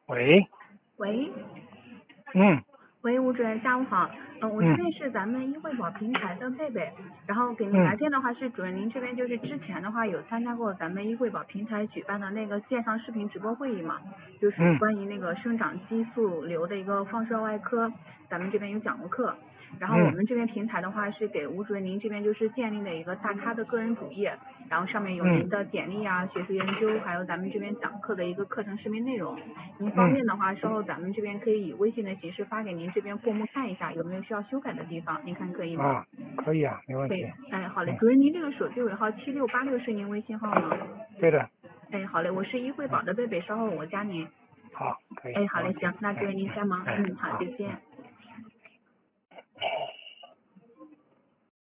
喂， 喂， 嗯喂，吴主任，下午好。我这嗯边是咱们医惠宝平台的贝贝，然后给您来嗯电的话是主任，您这边就是之前的话有参加过咱们医惠宝平台举办的那个线上视频直播会议嘛，就是嗯关于那个生长激素瘤的一个放射外科，咱们这边有讲过课。然后我嗯们这边平台的话是给吴主任您这边就是建立了一个大咖的个人主页，然后上面有嗯您的简历啊、学术研究，还有咱们这边讲课的一个课程视频内容。您方嗯便的话，稍后咱们这边可以以微信的形式发给您这边过目看一下，有没有需要修改的地方，您看可以吗？ 啊，可以啊，没问可以。 题。 哎，好嘞， 嗯， 主任，您这个手机尾号7686是您微信号吗？ 对的。 哎，好嘞，我是医惠嗯， 宝的贝贝，稍后我加您。 好，可以， 哎，好嘞， 没问题。 行，那主任您先忙， 哎， 好， 好。 再见。